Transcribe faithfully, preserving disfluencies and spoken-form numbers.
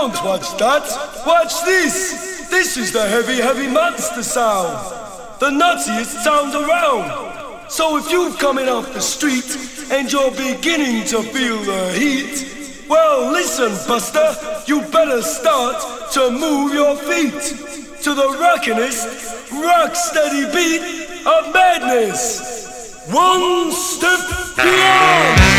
Don't watch that, watch this. This is the heavy, heavy monster sound. The nuttiest sound around. So if you're coming off the street and you're beginning to feel the heat, well listen, Buster, you better start to move your feet to the rockinest, rock steady beat of madness. One step beyond.